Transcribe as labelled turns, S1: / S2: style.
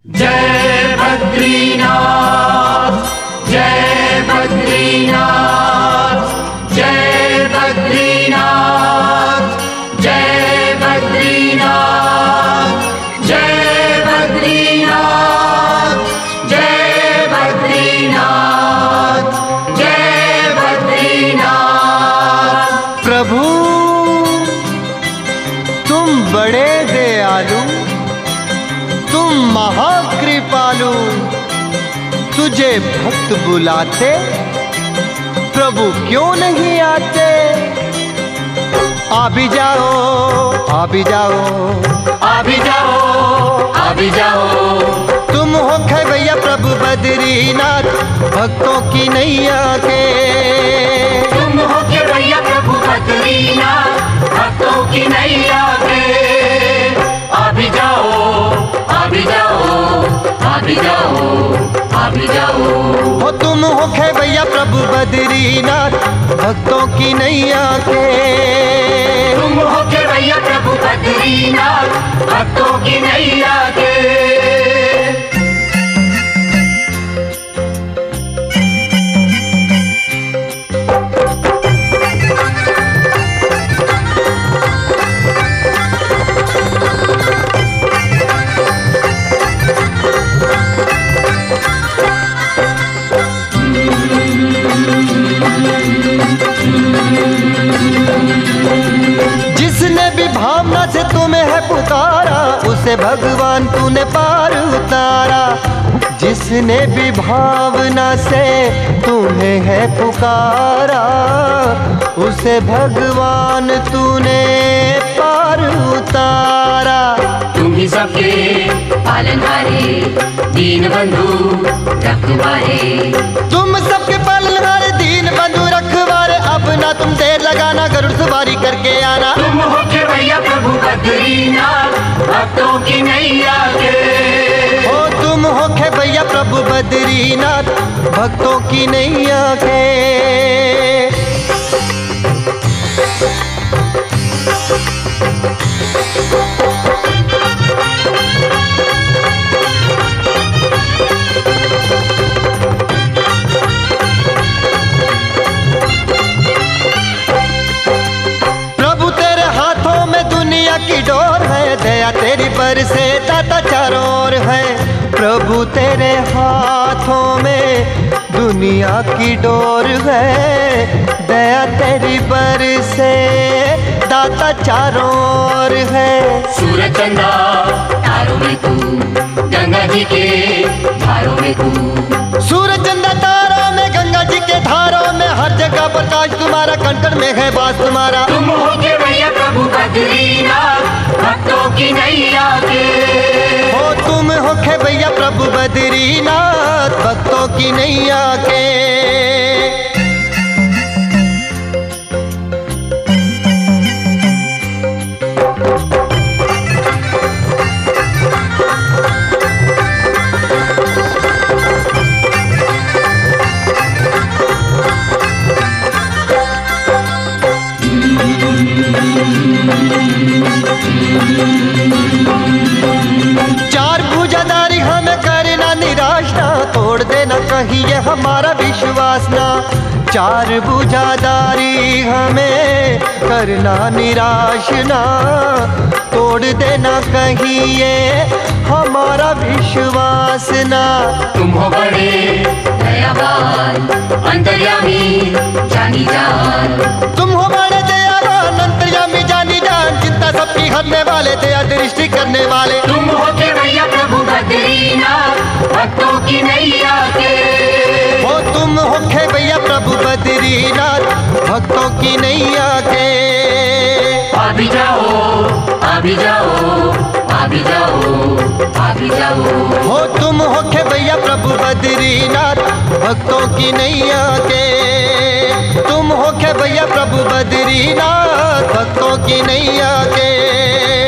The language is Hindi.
S1: जय बद्रीनाथ, जय बद्रीनाथ, जय बद्रीनाथ, जय बद्रीनाथ, जय बद्रीनाथ, जय बद्रीनाथ, जय बद्रीनाथ।
S2: प्रभु तुम बड़े दयालु, तुम महाकृपालु, तुझे भक्त बुलाते प्रभु क्यों नहीं आते? आ भी जाओ, आ भी जाओ,
S1: आ भी जाओ, आ भी जाओ।
S2: तुम हो भैया प्रभु बद्रीनाथ, भक्तों की नैया के।
S1: तुम हो भैया प्रभु बद्रीनाथ, भक्तों की नैया के। आ भी जाओ, आ भी जाओ, आ भी जाओ, आ भी जाओ।
S2: हो तुम हो भैया प्रभु बद्रीनाथ, भक्तों की नैया के।
S1: तुम हो भैया प्रभु बद्रीनाथ, भक्तों की नैया के।
S2: जिसने भी भावना से तुम्हें है पुकारा, उसे भगवान तूने पार उतारा। जिसने भी भावना से तुम्हें है पुकारा, उसे भगवान तूने पार उतारा।
S1: तुम ही सबके पालनहारे, दीन बंधु रखवारे।
S2: तुम सबके पालनहारे, दीन बंधु रखवारे। अब ना तुम देर लगाना, गरुड़ सवारी करके आना।
S1: तुम हो भैया प्रभु बद्रीनाथ, भक्तों की नैया के।
S2: हो तुम हो भैया प्रभु बद्रीनाथ, भक्तों की नैया के। प्रभु तेरे हाथों में दुनिया की डोर है, दया तेरी बरसे दाता चारों ओर है। प्रभु तेरे हाथों में दुनिया की डोर है, दया तेरी बरसे दाता चारों ओर है।
S1: सूरज चंदा तारों में तू, गंगा जी के धारों में तू।
S2: सूरज चंदा तारों में, गंगा जी के धारों में, हर जगह प्रकाश तुम्हारा, कण कण में है बास तुम्हारा।
S1: तुम हो भैया प्रभु बद्रीनाथ, भक्तों की नैया के।
S2: हो तुम हो भैया प्रभु बद्रीनाथ, भक्तों की नैया के। चार भुजाधारी हमें करना निराश ना, तोड़ देना कहीं ये हमारा विश्वास ना। चार भुजाधारी हमें करना निराश ना, तोड़ देना कहीं ये हमारा विश्वास ना।
S1: तुम हो बड़े दयावान, अंतर्यामी जानी जान।
S2: तुम हो बड़े दयावान, अंतर्यामी जानी जान। चिंता सबकी हरने वाले, दया दृष्टि करने वाले।
S1: तुम हो भैया प्रभु बद्रीनाथ, भक्तों की नैया के।
S2: हो तुम हो भैया प्रभु बद्रीनाथ, भक्तों की नैया के।
S1: आ भी जाओ, आ भी जाओ, आ भी जाओ, आ भी जाओ।
S2: हो तुम हो भैया प्रभु बद्रीनाथ, भक्तों की नैया के। तुम हो भैया प्रभु बद्रीनाथ, भक्तों की नैया के।